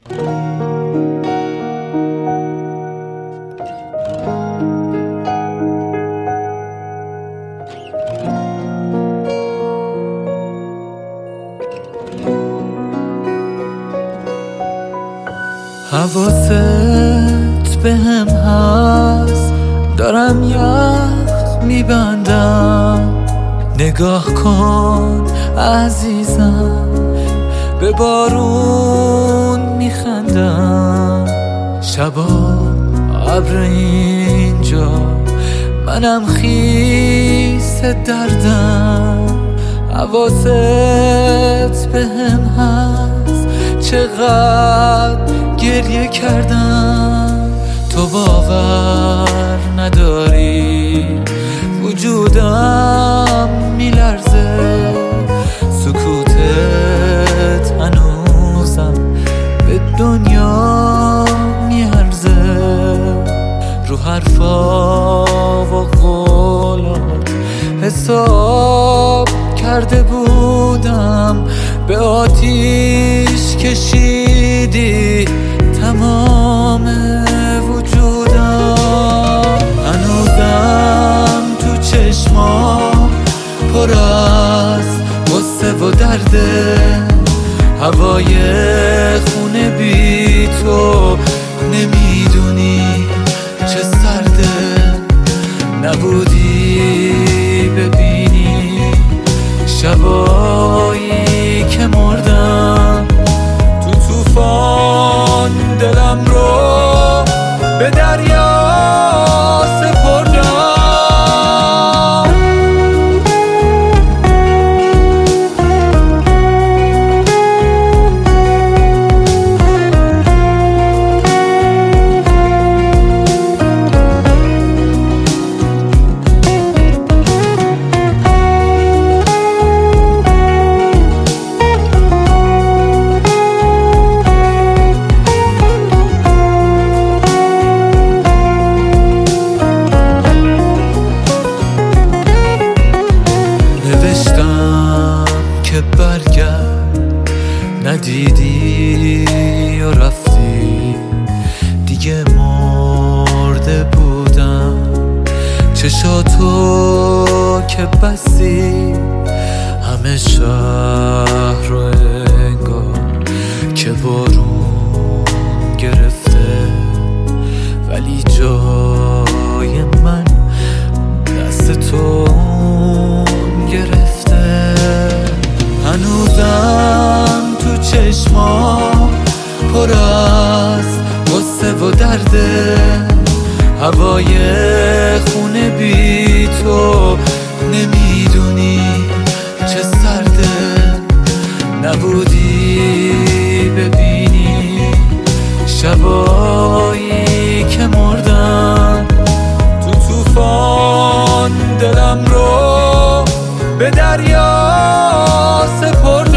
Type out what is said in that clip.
حواست به هم هست، دارم یخ میبندم. نگاه کن عزیزم، به بارون میخندم. شبا ابر اینجا، منم خیس دردم. حواست به هم هست، چقدر گریه کردم. تو باور نداری، وجودم میلرزه. سکوتت هنوزم به دنیا میارزه. رو حرفا و قولات حساب کرده بودم، به آتیش کشیدی تمام وجودم. هنوزم تو چشمام پر از غصه و درده. هوای خونه بی تو نمیدونی چه سرده. نبودی ببینی شبایی که مردم. تو طوفان دلم رو به دریا سپردم. که برگرد، ندیدی و رفتی. دیگه مرده بودم. چشاتو که بستی، همه شهر رو انگار که بارون گرفته. ولی جای من دست تو گرفته. هنوزم تو چشمام پر از غصه و درده. هوای خونه بی تو نمیدونی چه سرده. نبودی ببینی شبایی که مردم. تو طوفان دلم رو به دریا سپردم.